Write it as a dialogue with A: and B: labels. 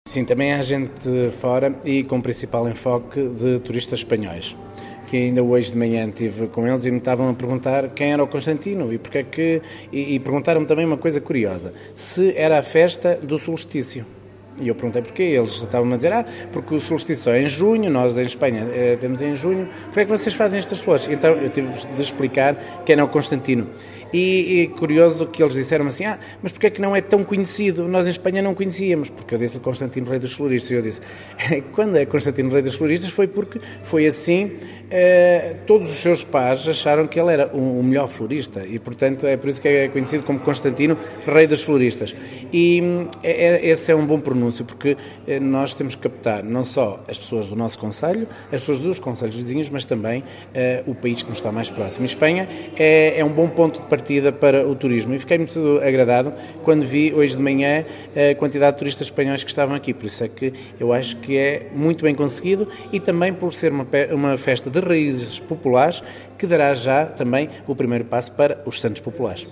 A: Sim, também há gente de fora e com principal enfoque de turistas espanhóis, que ainda hoje de manhã estive com eles e me estavam a perguntar quem era o Constantino e porque é que... E perguntaram-me também uma coisa curiosa, se era a festa do solstício. E eu perguntei porquê, eles estavam a dizer, porque o solstício é em junho, nós em Espanha temos em junho, porque é que vocês fazem estas flores? Então eu tive de explicar quem era o Constantino. E curioso que eles disseram assim, mas porque é que não é tão conhecido? Nós em Espanha não conhecíamos, porque eu disse Constantino Rei dos Floristas, e eu disse, quando é Constantino Rei dos Floristas foi porque foi assim, todos os seus pares acharam que ele era o melhor florista, e portanto é por isso que é conhecido como Constantino Rei dos Floristas. E esse é um bom pronúncio, porque nós temos que captar não só as pessoas do nosso concelho, as pessoas dos concelhos vizinhos, mas também o país que nos está mais próximo. E Espanha é um bom ponto de partida para o turismo, e fiquei muito agradado quando vi hoje de manhã a quantidade de turistas espanhóis que estavam aqui, por isso é que eu acho que é muito bem conseguido, e também por ser uma festa de raízes populares que dará já também o primeiro passo para os Santos Populares.